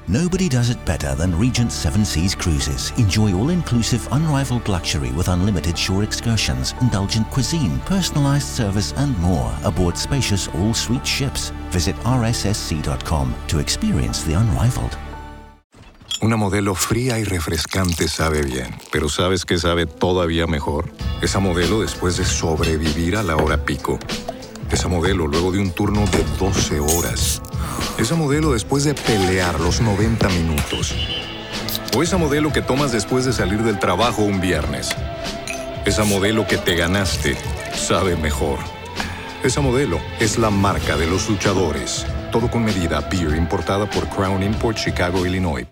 Nobody does it better than Regent Seven Seas Cruises. Enjoy all-inclusive, unrivaled luxury with unlimited shore excursions, indulgent cuisine, personalized service and more aboard spacious all-suite ships. Visit rssc.com to experience the unrivaled. Una Modelo fría y refrescante sabe bien, pero ¿sabes qué sabe todavía mejor? Esa Modelo después de sobrevivir a la hora pico. Esa Modelo luego de un turno de 12 horas. Esa Modelo después de pelear los 90 minutos. O esa Modelo que tomas después de salir del trabajo un viernes. Esa Modelo que te ganaste sabe mejor. Esa Modelo es la marca de los luchadores. Todo con medida. Beer importada por Crown Imports, Chicago, Illinois.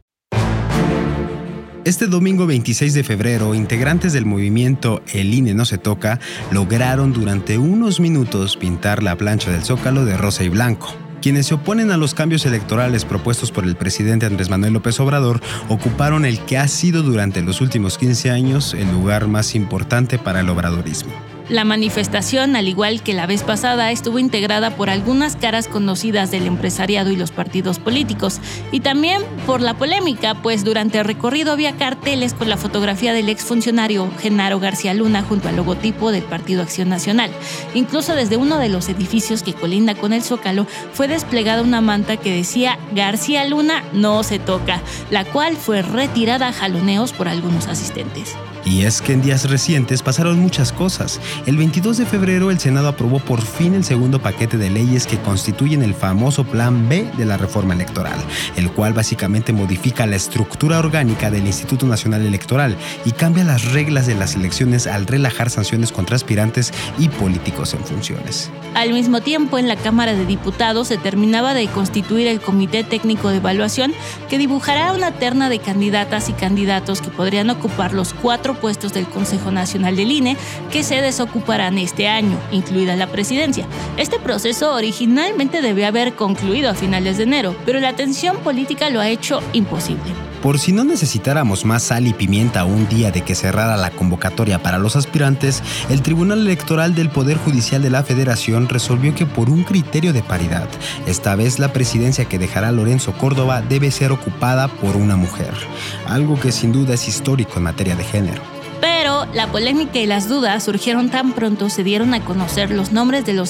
Este domingo 26 de febrero, integrantes del movimiento El INE no se toca lograron durante unos minutos pintar la plancha del Zócalo de rosa y blanco. Quienes se oponen a los cambios electorales propuestos por el presidente Andrés Manuel López Obrador ocuparon el que ha sido durante los últimos 15 años el lugar más importante para el obradorismo. La manifestación, al igual que la vez pasada, estuvo integrada por algunas caras conocidas del empresariado y los partidos políticos, y también por la polémica, pues durante el recorrido había carteles con la fotografía del exfuncionario Genaro García Luna junto al logotipo del Partido Acción Nacional. Incluso desde uno de los edificios que colinda con el Zócalo fue desplegada una manta que decía García Luna no se toca, la cual fue retirada a jaloneos por algunos asistentes. Y es que en días recientes pasaron muchas cosas. El 22 de febrero el Senado aprobó por fin el segundo paquete de leyes que constituyen el famoso Plan B de la reforma electoral, el cual básicamente modifica la estructura orgánica del Instituto Nacional Electoral y cambia las reglas de las elecciones al relajar sanciones contra aspirantes y políticos en funciones. Al mismo tiempo, en la Cámara de Diputados se terminaba de constituir el Comité Técnico de Evaluación que dibujará una terna de candidatas y candidatos que podrían ocupar los 4 puestos del Consejo Nacional del INE que se desocuparán este año, incluida la presidencia. Este proceso originalmente debió haber concluido a finales de enero, pero la tensión política lo ha hecho imposible. Por si no necesitáramos más sal y pimienta un día de que cerrara la convocatoria para los aspirantes, el Tribunal Electoral del Poder Judicial de la Federación resolvió que por un criterio de paridad, esta vez la presidencia que dejará Lorenzo Córdoba debe ser ocupada por una mujer, algo que sin duda es histórico en materia de género. Pero la polémica y las dudas surgieron tan pronto se dieron a conocer los nombres de los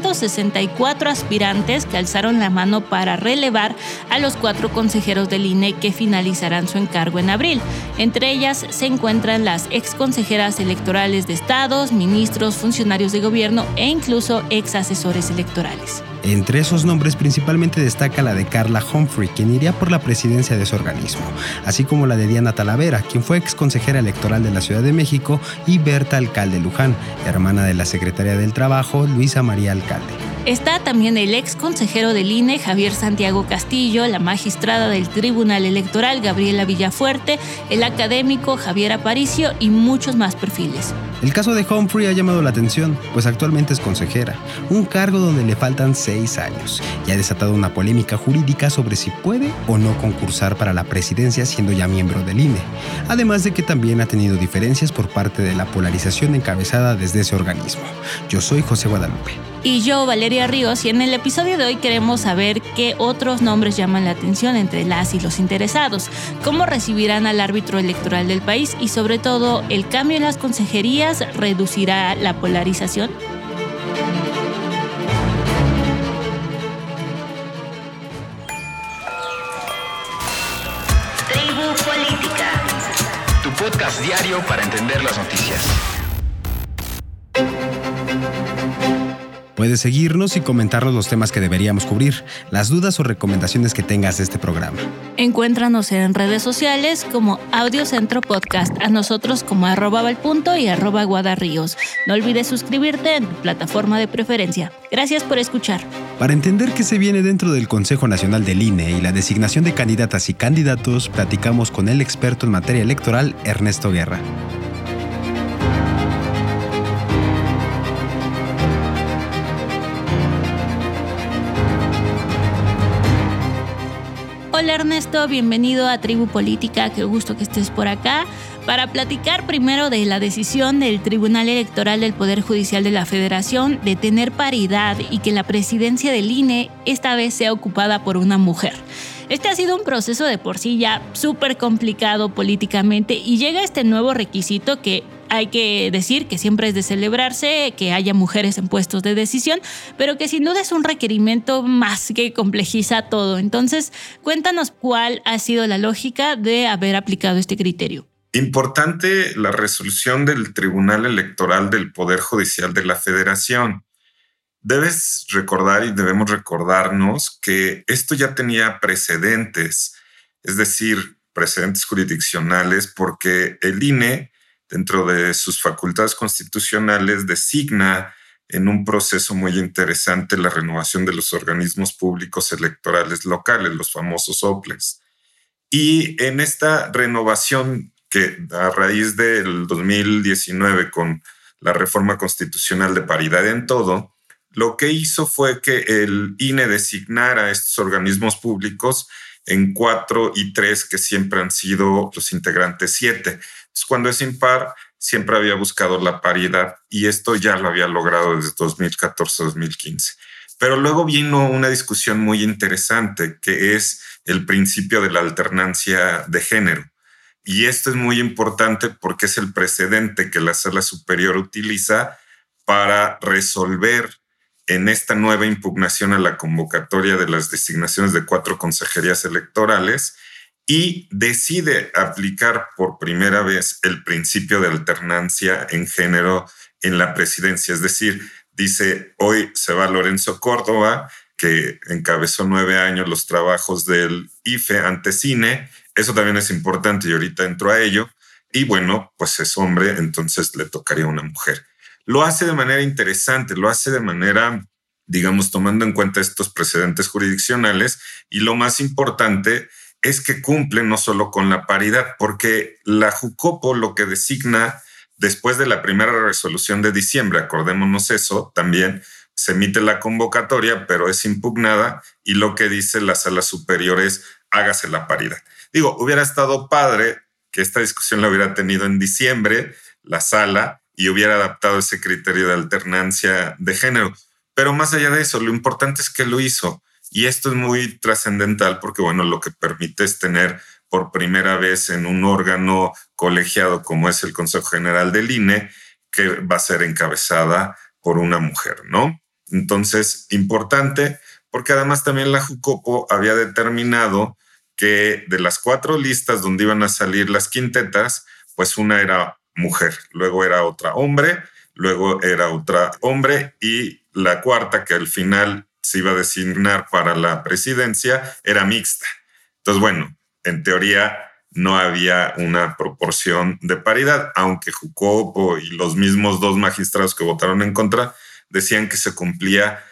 664 aspirantes que alzaron la mano para relevar a los 4 consejeros del INE que finalizarán su encargo en abril. Entre ellas se encuentran las exconsejeras electorales de estados, ministros, funcionarios de gobierno e incluso exasesores electorales. Entre esos nombres principalmente destaca la de Carla Humphrey, quien iría por la presidencia de ese organismo, así como la de Diana Talavera, quien fue exconsejera electoral de la Ciudad de México, y Berta Alcalde Luján, hermana de la secretaria del Trabajo, Luisa María Alcalde. Está también el ex consejero del INE, Javier Santiago Castillo, la magistrada del Tribunal Electoral, Gabriela Villafuerte, el académico Javier Aparicio y muchos más perfiles. El caso de Humphrey ha llamado la atención, pues actualmente es consejera, un cargo donde le faltan 6 años, y ha desatado una polémica jurídica sobre si puede o no concursar para la presidencia siendo ya miembro del INE, además de que también ha tenido diferencias por parte de la polarización encabezada desde ese organismo. Yo soy José Guadalupe. Y yo, Valeria Ríos, y en el episodio de hoy queremos saber qué otros nombres llaman la atención entre las y los interesados, cómo recibirán al árbitro electoral del país y sobre todo, ¿el cambio en las consejerías reducirá la polarización? Tribu Política, tu podcast diario para entender las noticias. Puedes seguirnos y comentarnos los temas que deberíamos cubrir, las dudas o recomendaciones que tengas de este programa. Encuéntranos en redes sociales como Audiocentro Podcast, a nosotros como @valpunto y @guadarríos. No olvides suscribirte en tu plataforma de preferencia. Gracias por escuchar. Para entender qué se viene dentro del Consejo Nacional del INE y la designación de candidatas y candidatos, platicamos con el experto en materia electoral, Ernesto Guerra. Hola Ernesto, bienvenido a Tribu Política, qué gusto que estés por acá. Para platicar primero de la decisión del Tribunal Electoral del Poder Judicial de la Federación de tener paridad y que la presidencia del INE esta vez sea ocupada por una mujer. Este ha sido un proceso de por sí ya súper complicado políticamente y llega este nuevo requisito que hay que decir que siempre es de celebrarse, que haya mujeres en puestos de decisión, pero que sin duda es un requerimiento más que complejiza todo. Entonces, cuéntanos cuál ha sido la lógica de haber aplicado este criterio. Importante la resolución del Tribunal Electoral del Poder Judicial de la Federación. Debes recordar y debemos recordarnos que esto ya tenía precedentes, es decir, precedentes jurisdiccionales, porque el INE, dentro de sus facultades constitucionales, designa en un proceso muy interesante la renovación de los organismos públicos electorales locales, los famosos OPLEs. Y en esta renovación, que a raíz del 2019 con la reforma constitucional de paridad en todo, lo que hizo fue que el INE designara estos organismos públicos en 4 y 3, que siempre han sido los integrantes 7. Entonces, cuando es impar, siempre había buscado la paridad y esto ya lo había logrado desde 2014-2015. Pero luego vino una discusión muy interesante, que es el principio de la alternancia de género. Y esto es muy importante porque es el precedente que la Sala Superior utiliza para resolver en esta nueva impugnación a la convocatoria de las designaciones de 4 consejerías electorales y decide aplicar por primera vez el principio de alternancia en género en la presidencia. Es decir, dice, hoy se va Lorenzo Córdoba, que encabezó 9 años los trabajos del IFE ante CINE. Eso también es importante y ahorita entro a ello. Y bueno, pues es hombre, entonces le tocaría a una mujer. Lo hace de manera interesante, lo hace de manera, digamos, tomando en cuenta estos precedentes jurisdiccionales, y lo más importante es que cumple no solo con la paridad, porque la Jucopo lo que designa después de la primera resolución de diciembre, acordémonos eso, también se emite la convocatoria, pero es impugnada y lo que dice la Sala Superior es hágase la paridad. Digo, hubiera estado padre que esta discusión la hubiera tenido en diciembre la Sala y hubiera adaptado ese criterio de alternancia de género. Pero más allá de eso, lo importante es que lo hizo. Y esto es muy trascendental porque, bueno, lo que permite es tener por primera vez en un órgano colegiado como es el Consejo General del INE, que va a ser encabezada por una mujer, ¿no? Entonces, importante, porque además también la Jucopo había determinado que de las 4 listas donde iban a salir las quintetas, pues una era mujer, luego era otra hombre, luego era otra hombre y la cuarta, que al final se iba a designar para la presidencia, era mixta. Entonces, bueno, en teoría no había una proporción de paridad, aunque Jucopo y los mismos 2 magistrados que votaron en contra decían que se cumplía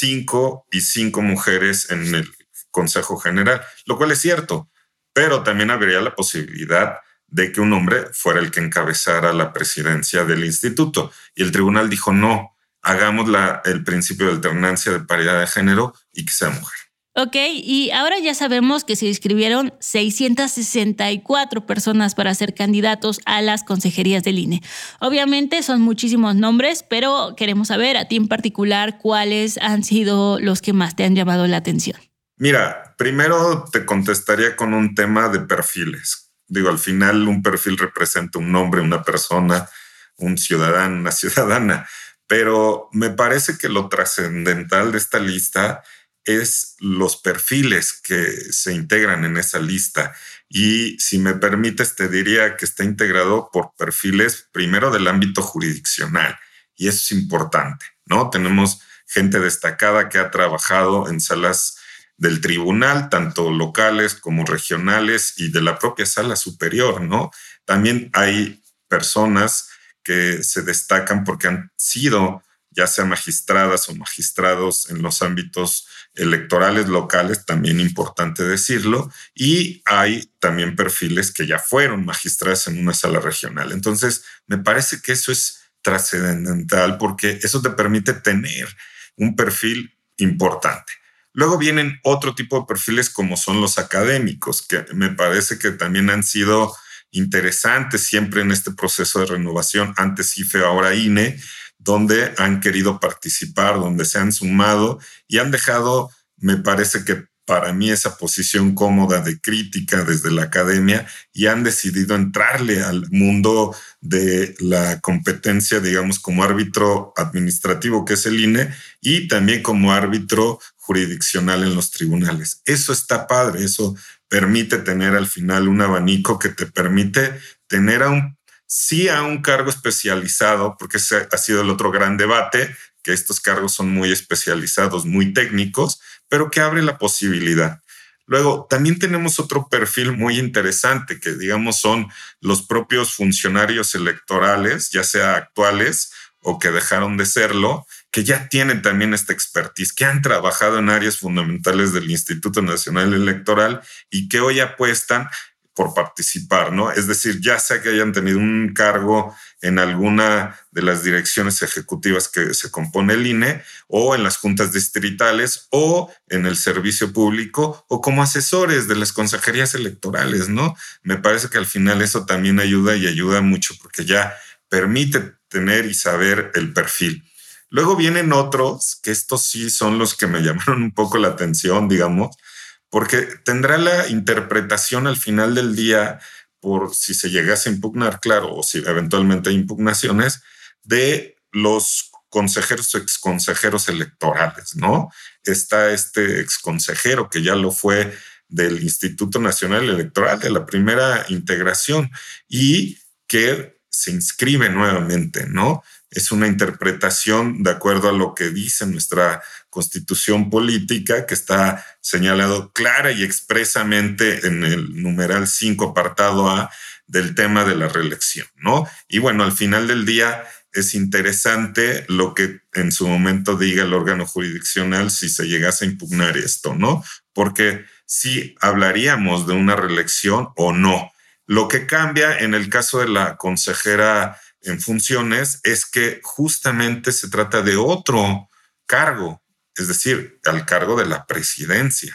5 y 5 mujeres en el Consejo General, lo cual es cierto, pero también habría la posibilidad de que un hombre fuera el que encabezara la presidencia del instituto. Y el tribunal dijo, no, hagamos el principio de alternancia de paridad de género y que sea mujer. Ok, y ahora ya sabemos que se inscribieron 664 personas para ser candidatos a las consejerías del INE. Obviamente son muchísimos nombres, pero queremos saber a ti en particular cuáles han sido los que más te han llamado la atención. Mira, primero te contestaría con un tema de perfiles. Digo, al final un perfil representa un nombre, una persona, un ciudadano, una ciudadana. Pero me parece que lo trascendental de esta lista es los perfiles que se integran en esa lista. Y si me permites, te diría que está integrado por perfiles primero del ámbito jurisdiccional. Y eso es importante, ¿no? Tenemos gente destacada que ha trabajado en salas del tribunal, tanto locales como regionales y de la propia Sala Superior, ¿no? También hay personas que se destacan porque han sido ya sea magistradas o magistrados en los ámbitos electorales locales, también importante decirlo, y hay también perfiles que ya fueron magistradas en una sala regional. Entonces, me parece que eso es trascendental porque eso te permite tener un perfil importante. Luego vienen otro tipo de perfiles como son los académicos, que me parece que también han sido interesantes siempre en este proceso de renovación, antes IFE, ahora INE, donde han querido participar, donde se han sumado y han dejado, me parece que para mí, esa posición cómoda de crítica desde la academia y han decidido entrarle al mundo de la competencia, digamos, como árbitro administrativo, que es el INE, y también como árbitro jurisdiccional en los tribunales. Eso está padre, eso permite tener al final un abanico que te permite tener a un cargo especializado, porque ese ha sido el otro gran debate, que estos cargos son muy especializados, muy técnicos, pero que abre la posibilidad. Luego, también tenemos otro perfil muy interesante, que digamos son los propios funcionarios electorales, ya sea actuales o que dejaron de serlo, que ya tienen también esta expertise, que han trabajado en áreas fundamentales del Instituto Nacional Electoral y que hoy apuestan por participar, ¿no? Es decir, ya sea que hayan tenido un cargo en alguna de las direcciones ejecutivas que se compone el INE, o en las juntas distritales, o en el servicio público, o como asesores de las consejerías electorales, ¿no? Me parece que al final eso también ayuda y ayuda mucho, porque ya permite tener y saber el perfil. Luego vienen otros, que estos sí son los que me llamaron un poco la atención, digamos, porque tendrá la interpretación al final del día, por si se llegase a impugnar, claro, o si eventualmente hay impugnaciones, de los consejeros o exconsejeros electorales, ¿no? Está este exconsejero que ya lo fue del Instituto Nacional Electoral, de la primera integración, y que se inscribe nuevamente, ¿no? Es una interpretación de acuerdo a lo que dice nuestra Constitución política, que está señalado clara y expresamente en el numeral 5, apartado A, del tema de la reelección, ¿no? Y bueno, al final del día es interesante lo que en su momento diga el órgano jurisdiccional si se llegase a impugnar esto, ¿no? Porque sí hablaríamos de una reelección o no. Lo que cambia en el caso de la consejera en funciones es que justamente se trata de otro cargo, es decir, al cargo de la presidencia.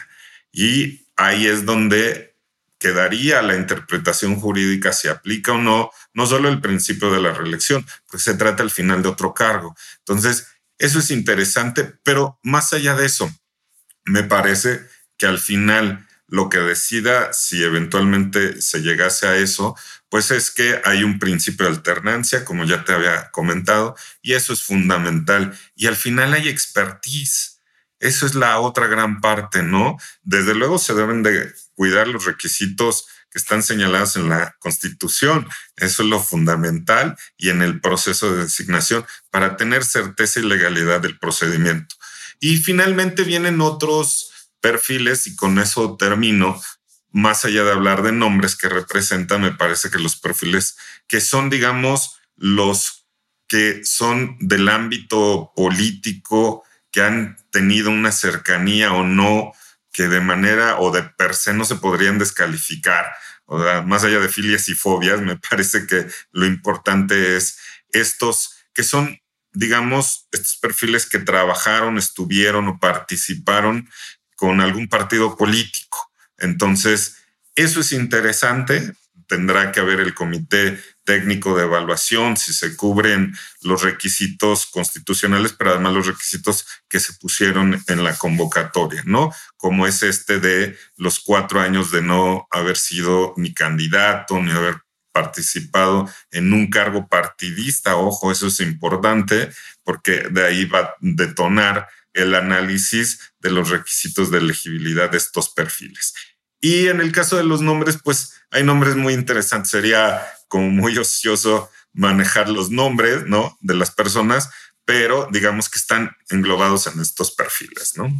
Y ahí es donde quedaría la interpretación jurídica, si aplica o no, no solo el principio de la reelección, porque se trata al final de otro cargo. Entonces, eso es interesante, pero más allá de eso, me parece que al final lo que decida, si eventualmente se llegase a eso, pues es que hay un principio de alternancia, como ya te había comentado, y eso es fundamental. Y al final hay expertise. Eso es la otra gran parte, ¿no? Desde luego se deben de cuidar los requisitos que están señalados en la Constitución. Eso es lo fundamental, y en el proceso de designación, para tener certeza y legalidad del procedimiento. Y finalmente vienen otros perfiles, y con eso termino. Más allá de hablar de nombres que representan, me parece que los perfiles que son, digamos, los que son del ámbito político, que han tenido una cercanía o no, que de manera o de per se no se podrían descalificar, o sea, más allá de filias y fobias, me parece que lo importante es estos que son, digamos, estos perfiles que trabajaron, estuvieron o participaron con algún partido político. Entonces, eso es interesante. Tendrá que haber el comité técnico de evaluación si se cubren los requisitos constitucionales, pero además los requisitos que se pusieron en la convocatoria, ¿no? Como es este de los 4 años de no haber sido ni candidato, ni haber participado en un cargo partidista. Ojo, eso es importante, porque de ahí va a detonar el análisis de los requisitos de elegibilidad de estos perfiles. Y en el caso de los nombres, pues hay nombres muy interesantes. Sería como muy ocioso manejar los nombres, ¿no?, de las personas, pero digamos que están englobados en estos perfiles, ¿no?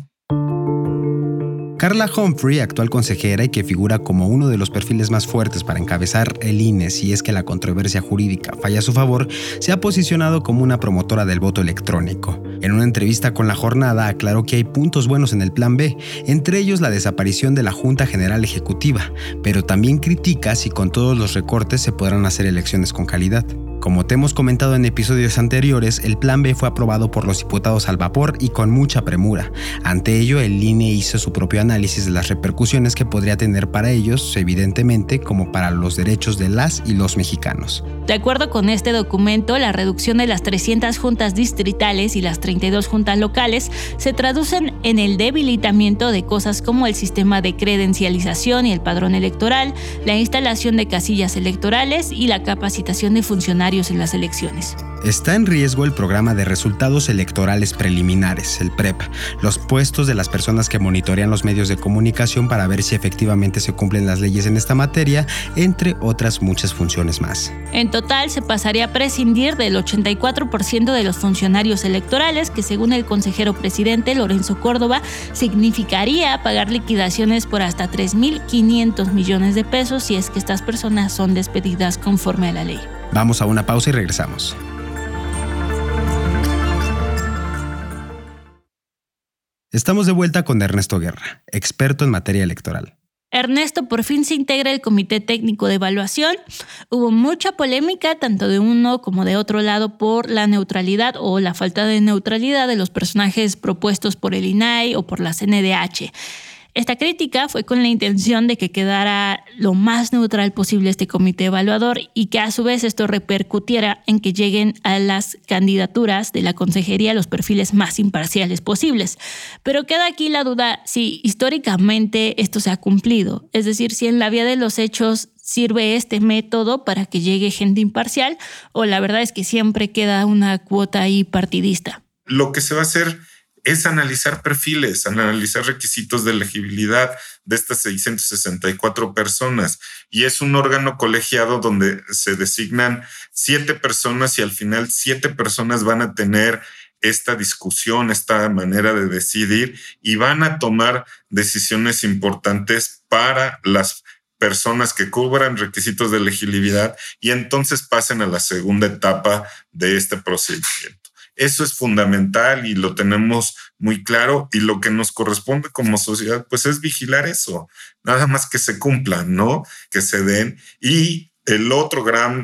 Carla Humphrey, actual consejera y que figura como uno de los perfiles más fuertes para encabezar el INE si es que la controversia jurídica falla a su favor, se ha posicionado como una promotora del voto electrónico. En una entrevista con La Jornada aclaró que hay puntos buenos en el Plan B, entre ellos la desaparición de la Junta General Ejecutiva, pero también critica si con todos los recortes se podrán hacer elecciones con calidad. Como te hemos comentado en episodios anteriores, el Plan B fue aprobado por los diputados al vapor y con mucha premura. Ante ello, el INE hizo su propio análisis de las repercusiones que podría tener para ellos, evidentemente, como para los derechos de las y los mexicanos. De acuerdo con este documento, la reducción de las 300 juntas distritales y las 32 juntas locales se traducen en el debilitamiento de cosas como el sistema de credencialización y el padrón electoral, la instalación de casillas electorales y la capacitación de funcionarios en las elecciones. Está en riesgo el programa de resultados electorales preliminares, el PREP, los puestos de las personas que monitorean los medios de comunicación para ver si efectivamente se cumplen las leyes en esta materia, entre otras muchas funciones más. En total, se pasaría a prescindir del 84% de los funcionarios electorales, que según el consejero presidente Lorenzo Córdoba, significaría pagar liquidaciones por hasta 3.500 millones de pesos si es que estas personas son despedidas conforme a la ley. Vamos a una pausa y regresamos. Estamos de vuelta con Ernesto Guerra, experto en materia electoral. Ernesto por fin se integra el Comité Técnico de Evaluación. Hubo mucha polémica, tanto de uno como de otro lado, por la neutralidad o la falta de neutralidad de los personajes propuestos por el INAI o por la CNDH. Esta crítica fue con la intención de que quedara lo más neutral posible este comité evaluador y que a su vez esto repercutiera en que lleguen a las candidaturas de la consejería los perfiles más imparciales posibles. Pero queda aquí la duda si históricamente esto se ha cumplido, es decir, si en la vía de los hechos sirve este método para que llegue gente imparcial o la verdad es que siempre queda una cuota ahí partidista. Lo que se va a hacer es analizar perfiles, analizar requisitos de elegibilidad de estas 664 personas. Y es un órgano colegiado donde se designan 7 personas y al final 7 personas van a tener esta discusión, esta manera de decidir y van a tomar decisiones importantes para las personas que cubran requisitos de elegibilidad y entonces pasen a la segunda etapa de este procedimiento. Eso es fundamental y lo tenemos muy claro y lo que nos corresponde como sociedad pues es vigilar eso, nada más que se cumplan, ¿no? Que se den. Y el otro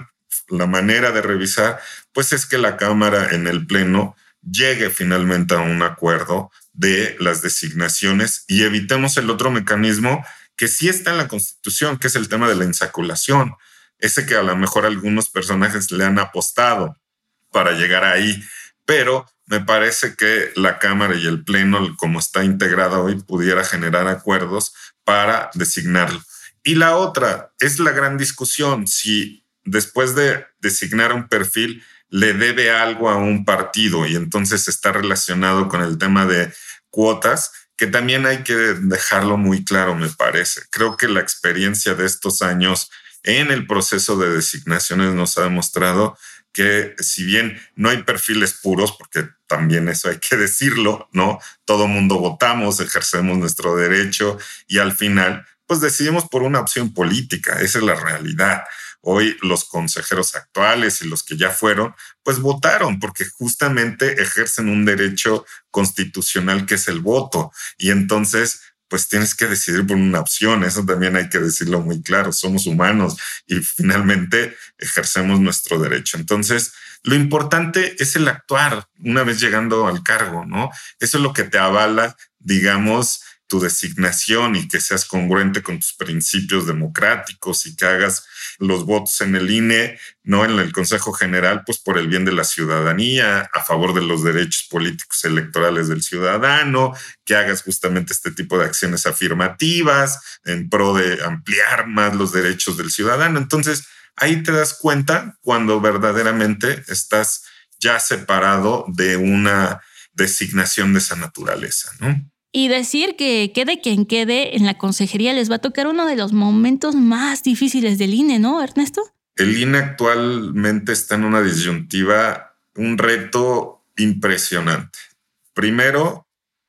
la manera de revisar pues es que la Cámara en el Pleno llegue finalmente a un acuerdo de las designaciones y evitemos el otro mecanismo que sí está en la Constitución, que es el tema de la insaculación, ese que a lo mejor algunos personajes le han apostado para llegar ahí. Pero me parece que la Cámara y el Pleno, como está integrada hoy, pudiera generar acuerdos para designarlo. Y la otra es la gran discusión, si después de designar un perfil le debe algo a un partido y entonces está relacionado con el tema de cuotas, que también hay que dejarlo muy claro, me parece. Creo que la experiencia de estos años en el proceso de designaciones nos ha demostrado que si bien no hay perfiles puros, porque también eso hay que decirlo, ¿no? Todo mundo votamos, ejercemos nuestro derecho y al final, pues decidimos por una opción política. Esa es la realidad. Hoy los consejeros actuales y los que ya fueron, pues votaron porque justamente ejercen un derecho constitucional que es el voto. Y entonces, pues tienes que decidir por una opción. Eso también hay que decirlo muy claro. Somos humanos y finalmente ejercemos nuestro derecho. Entonces, lo importante es el actuar una vez llegando al cargo, ¿no? Eso es lo que te avala, digamos, tu designación y que seas congruente con tus principios democráticos y que hagas los votos en el INE, no en el Consejo General, pues por el bien de la ciudadanía, a favor de los derechos políticos electorales del ciudadano, que hagas justamente este tipo de acciones afirmativas en pro de ampliar más los derechos del ciudadano. Entonces, ahí te das cuenta cuando verdaderamente estás ya separado de una designación de esa naturaleza, ¿no? Y decir que quede quien quede en la consejería les va a tocar uno de los momentos más difíciles del INE, ¿no, Ernesto? El INE actualmente está en una disyuntiva, un reto impresionante. Primero,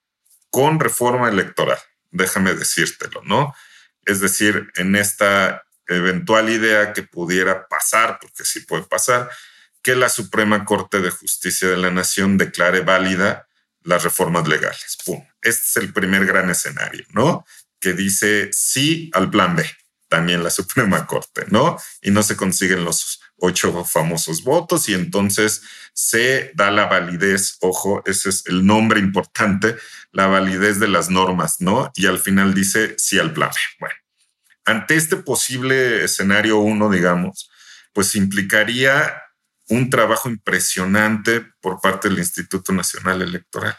con reforma electoral, déjame decírtelo, ¿no? Es decir, en esta eventual idea que pudiera pasar, porque sí puede pasar, que la Suprema Corte de Justicia de la Nación declare válida las reformas legales. ¡Pum! Este es el primer gran escenario, ¿no? Que dice sí al plan B. también la Suprema Corte, ¿no? Y no se consiguen los 8 famosos votos y entonces se da la validez, ojo, ese es el nombre importante, la validez de las normas, ¿no? Y al final dice sí al plan B. Bueno, ante este posible escenario 1, digamos, pues implicaría un trabajo impresionante por parte del Instituto Nacional Electoral.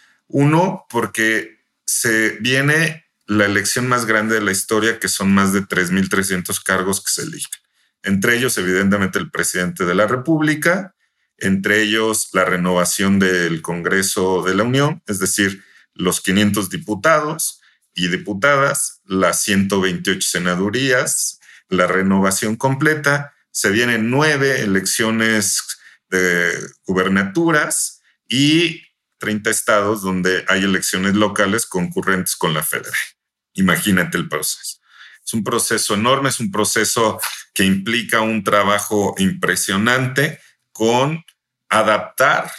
1, porque se viene la elección más grande de la historia, que son más de 3,300 cargos que se eligen. Entre ellos, evidentemente, el presidente de la República, entre ellos la renovación del Congreso de la Unión, es decir, los 500 diputados y diputadas, las 128 senadurías, la renovación completa. Se vienen 9 elecciones de gubernaturas y 30 estados donde hay elecciones locales concurrentes con la federal. Imagínate el proceso. Es un proceso enorme, es un proceso que implica un trabajo impresionante con adaptar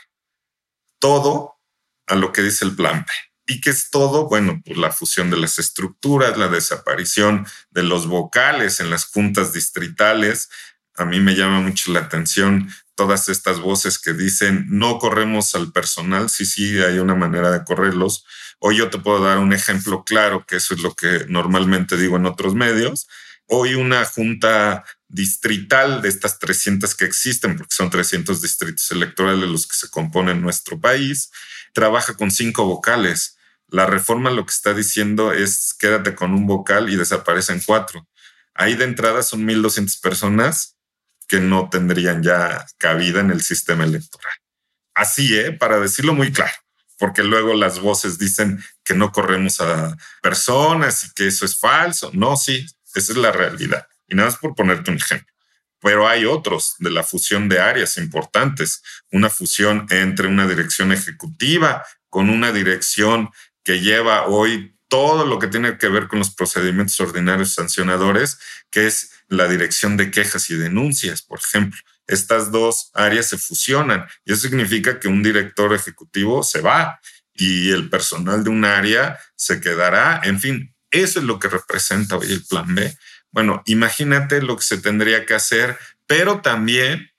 todo a lo que dice el plan B. ¿Y qué es todo? Bueno, pues la fusión de las estructuras, la desaparición de los vocales en las juntas distritales. A mí me llama mucho la atención todas estas voces que dicen no corremos al personal. Sí, hay una manera de correrlos. Hoy yo te puedo dar un ejemplo claro, que eso es lo que normalmente digo en otros medios. Hoy una junta distrital de estas 300 que existen, porque son 300 distritos electorales los que se componen en nuestro país, trabaja con 5 vocales. La reforma lo que está diciendo es quédate con un vocal y desaparecen 4. Ahí de entrada son 1,200 personas que no tendrían ya cabida en el sistema electoral. Así, para decirlo muy claro, porque luego las voces dicen que no corremos a personas y que eso es falso. No, sí, esa es la realidad. Y nada más por ponerte un ejemplo. Pero hay otros de la fusión de áreas importantes, una fusión entre una dirección ejecutiva con una dirección que lleva hoy todo lo que tiene que ver con los procedimientos ordinarios sancionadores, que es la dirección de quejas y denuncias, por ejemplo. Estas 2 áreas se fusionan y eso significa que un director ejecutivo se va y el personal de un área se quedará. En fin, eso es lo que representa hoy el plan B. Bueno, imagínate lo que se tendría que hacer, pero también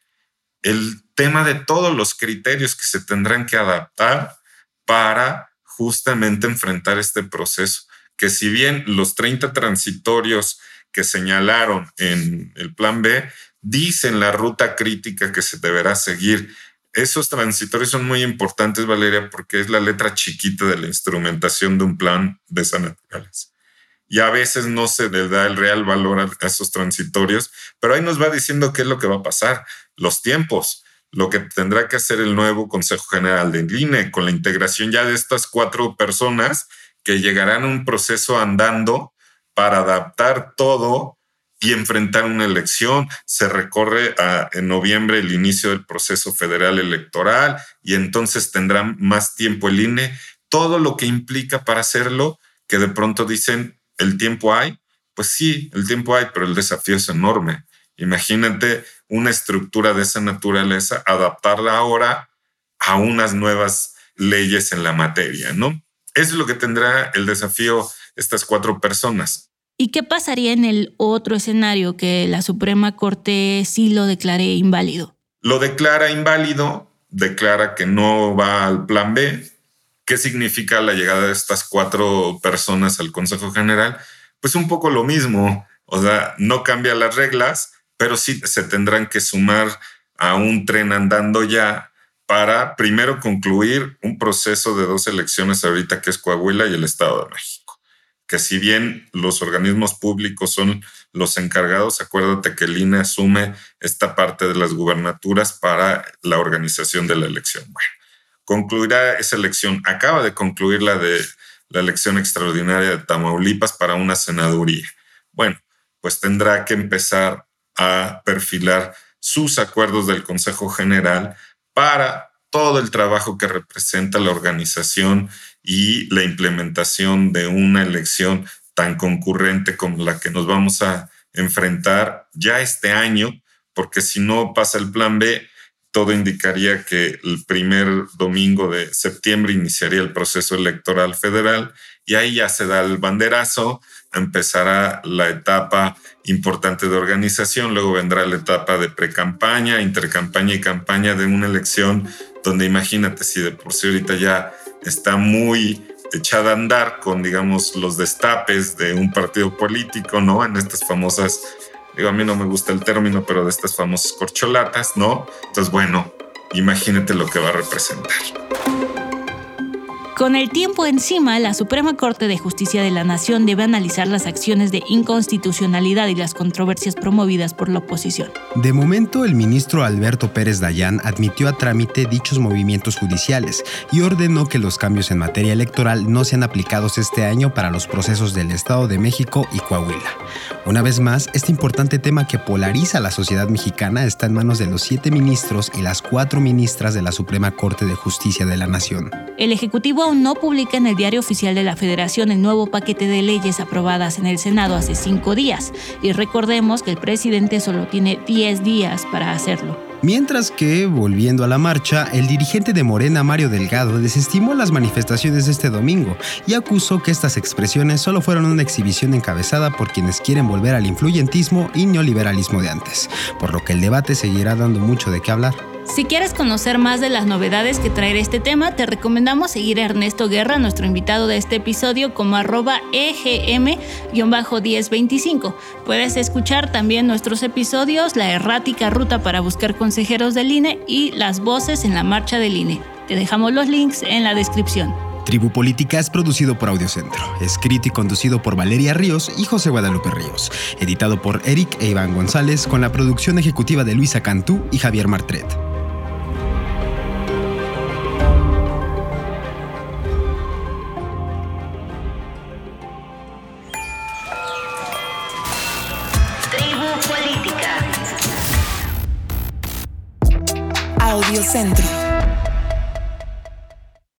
el tema de todos los criterios que se tendrán que adaptar para justamente enfrentar este proceso, que si bien los 30 transitorios que señalaron en el plan B dicen la ruta crítica que se deberá seguir, esos transitorios son muy importantes, Valeria, porque es la letra chiquita de la instrumentación de un plan de esa naturaleza. Y a veces no se le da el real valor a esos transitorios, pero ahí nos va diciendo qué es lo que va a pasar, los tiempos, lo que tendrá que hacer el nuevo Consejo General del INE con la integración ya de estas 4 personas que llegarán a un proceso andando para adaptar todo y enfrentar una elección. Se recorre en noviembre el inicio del proceso federal electoral y entonces tendrá más tiempo el INE. Todo lo que implica para hacerlo, que de pronto dicen, ¿el tiempo hay? Pues sí, el tiempo hay, pero el desafío es enorme. Imagínate una estructura de esa naturaleza, adaptarla ahora a unas nuevas leyes en la materia, ¿no? Eso es lo que tendrá el desafío estas 4 personas. ¿Y qué pasaría en el otro escenario que la Suprema Corte sí lo declare inválido? Lo declara inválido, declara que no va al plan B. ¿Qué significa la llegada de estas 4 personas al Consejo General? Pues un poco lo mismo, o sea, no cambia las reglas, pero sí se tendrán que sumar a un tren andando ya para primero concluir un proceso de 2 elecciones ahorita, que es Coahuila y el Estado de México. Que si bien los organismos públicos son los encargados, acuérdate que el INE asume esta parte de las gubernaturas para la organización de la elección. Bueno, concluirá esa elección. Acaba de concluir la de la elección extraordinaria de Tamaulipas para una senaduría. Bueno, pues tendrá que empezar a perfilar sus acuerdos del Consejo General para todo el trabajo que representa la organización y la implementación de una elección tan concurrente como la que nos vamos a enfrentar ya este año, porque si no pasa el plan B, todo indicaría que el primer domingo de septiembre iniciaría el proceso electoral federal y ahí ya se da el banderazo empezará la etapa importante de organización, luego vendrá la etapa de precampaña, intercampaña y campaña de una elección donde imagínate si de por sí ahorita ya está muy echada a andar con, digamos, los destapes de un partido político, ¿no? En estas famosas, a mí no me gusta el término, pero de estas famosas corcholatas, ¿no? Entonces, bueno, imagínate lo que va a representar. Con el tiempo encima, la Suprema Corte de Justicia de la Nación debe analizar las acciones de inconstitucionalidad y las controversias promovidas por la oposición. De momento, el ministro Alberto Pérez Dayán admitió a trámite dichos movimientos judiciales y ordenó que los cambios en materia electoral no sean aplicados este año para los procesos del Estado de México y Coahuila. Una vez más, este importante tema que polariza a la sociedad mexicana está en manos de los 7 ministros y las 4 ministras de la Suprema Corte de Justicia de la Nación. El Ejecutivo aún no publica en el Diario Oficial de la Federación el nuevo paquete de leyes aprobadas en el Senado hace 5 días. Y recordemos que el presidente solo tiene 10 días para hacerlo. Mientras que, volviendo a la marcha, el dirigente de Morena, Mario Delgado, desestimó las manifestaciones de este domingo y acusó que estas expresiones solo fueron una exhibición encabezada por quienes quieren volver al influyentismo y neoliberalismo de antes, por lo que el debate seguirá dando mucho de qué hablar. Si quieres conocer más de las novedades que traerá este tema, te recomendamos seguir a Ernesto Guerra, nuestro invitado de este episodio, como @EGM-1025. Puedes escuchar también nuestros episodios, La Errática Ruta para buscar consejeros del INE y Las Voces en la Marcha del INE. Te dejamos los links en la descripción. Tribu Política es producido por Audiocentro, escrito y conducido por Valeria Ríos y José Guadalupe Ríos, editado por Eric e Iván González, con la producción ejecutiva de Luisa Cantú y Javier Martret. Audiocentro.